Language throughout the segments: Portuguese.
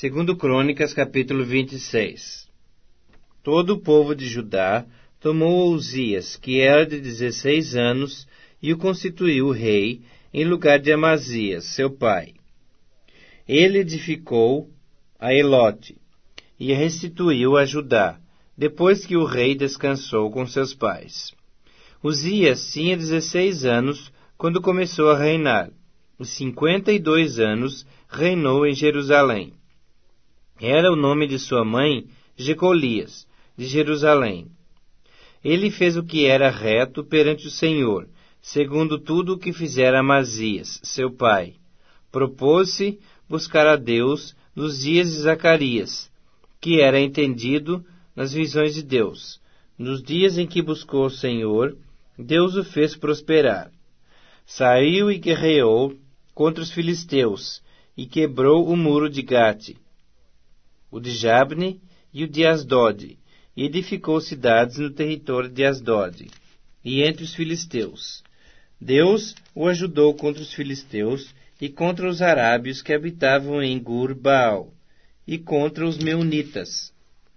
Segundo Crônicas, capítulo 26. Todo o povo de Judá tomou Uzias, que era de 16 anos, e o constituiu rei, em lugar de Amazias, seu pai. Ele edificou a Elote, e a restituiu a Judá, depois que o rei descansou com seus pais. Uzias tinha 16 anos quando começou a reinar. Os 52 anos reinou em Jerusalém. Era o nome de sua mãe Jecolias, de Jerusalém. Ele fez o que era reto perante o Senhor, segundo tudo o que fizera Amazias, seu pai. Propôs-se buscar a Deus nos dias de Zacarias, que era entendido nas visões de Deus. Nos dias em que buscou o Senhor, Deus o fez prosperar. Saiu e guerreou contra os filisteus, e quebrou o muro de Gate, o de Jabne e o de Asdod, e edificou cidades no território de Asdod, e entre os filisteus. Deus o ajudou contra os filisteus e contra os arábios que habitavam em Gur-Baal, e contra os meunitas.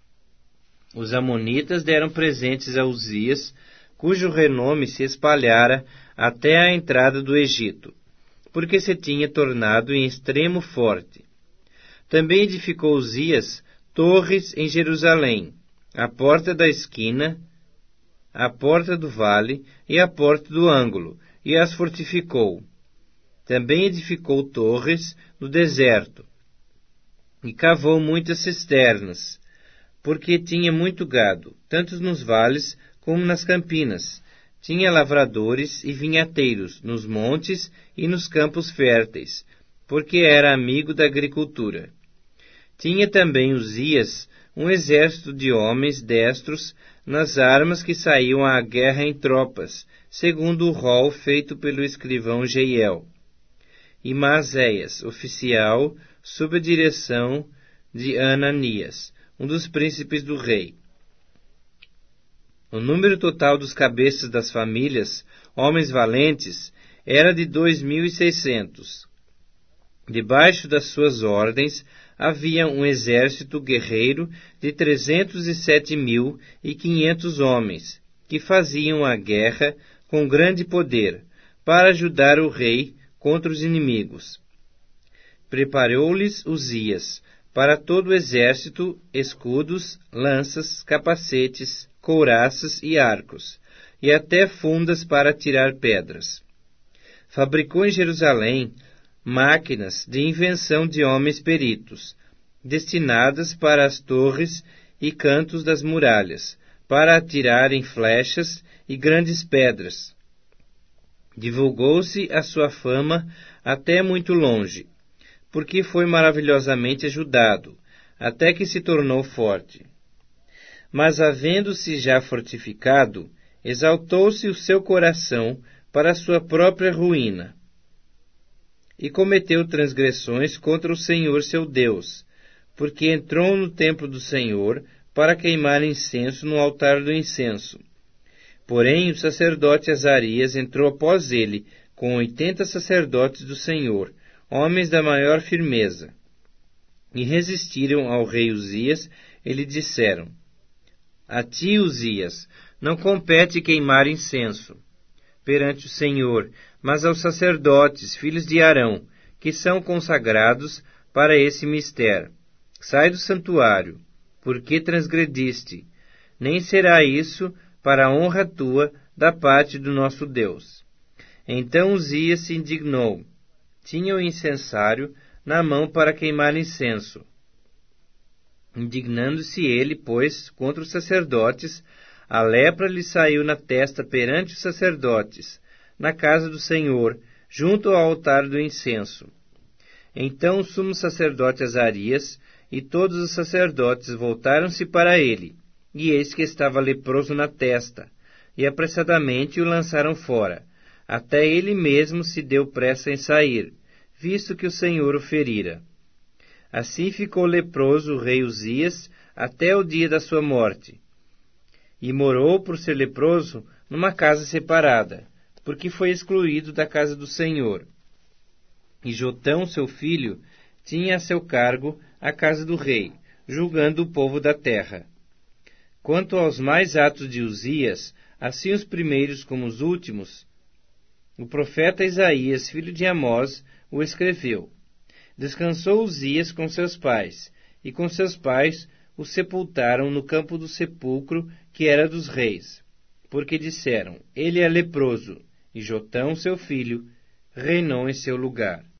Os amonitas deram presentes a Uzias, cujo renome se espalhara até a entrada do Egito, porque se tinha tornado em extremo forte. Também edificou Uzias torres em Jerusalém, a porta da esquina, a porta do vale e a porta do ângulo, e as fortificou. Também edificou torres no deserto, e cavou muitas cisternas, porque tinha muito gado, tanto nos vales como nas campinas. Tinha lavradores e vinhateiros nos montes e nos campos férteis, porque era amigo da agricultura. Tinha também Uzias um exército de homens destros nas armas que saíam à guerra em tropas, segundo o rol feito pelo escrivão Jeiel. E Maazéias, oficial, sob a direção de Ananias, um dos príncipes do rei. O número total dos cabeças das famílias, homens valentes, era de 2.600. Debaixo das suas ordens havia um exército guerreiro de 307.500 homens, que faziam a guerra com grande poder, para ajudar o rei contra os inimigos. Preparou-lhes Uzias para todo o exército escudos, lanças, capacetes, couraças e arcos, e até fundas para tirar pedras. Fabricou em Jerusalém máquinas de invenção de homens peritos, destinadas para as torres e cantos das muralhas, para atirarem flechas e grandes pedras. Divulgou-se a sua fama até muito longe, porque foi maravilhosamente ajudado, até que se tornou forte. Mas, havendo-se já fortificado, exaltou-se o seu coração para a sua própria ruína, e cometeu transgressões contra o Senhor seu Deus, porque entrou no templo do Senhor para queimar incenso no altar do incenso. Porém, o sacerdote Azarias entrou após ele, com 80 sacerdotes do Senhor, homens da maior firmeza, e resistiram ao rei Uzias, e lhe disseram: A ti, Uzias, não compete queimar incenso perante o Senhor, mas aos sacerdotes, filhos de Arão, que são consagrados para esse mistério. Sai do santuário, porque transgrediste. Nem será isso para a honra tua da parte do nosso Deus. Então Uzias se indignou. Tinha o incensário na mão para queimar incenso. Indignando-se ele, pois, contra os sacerdotes, a lepra lhe saiu na testa perante os sacerdotes, na casa do Senhor, junto ao altar do incenso. Então o sumo sacerdote Azarias e todos os sacerdotes voltaram-se para ele, e eis que estava leproso na testa, e apressadamente o lançaram fora. Até ele mesmo se deu pressa em sair, visto que o Senhor o ferira. Assim ficou leproso o rei Uzias até o dia da sua morte. E morou, por ser leproso, numa casa separada, porque foi excluído da casa do Senhor. E Jotão, seu filho, tinha a seu cargo à casa do rei, julgando o povo da terra. Quanto aos mais atos de Uzias, assim os primeiros como os últimos, o profeta Isaías, filho de Amós, o escreveu. Descansou Uzias com seus pais, e com seus pais o sepultaram no campo do sepulcro que era dos reis, porque disseram, ele é leproso, e Jotão, seu filho, reinou em seu lugar.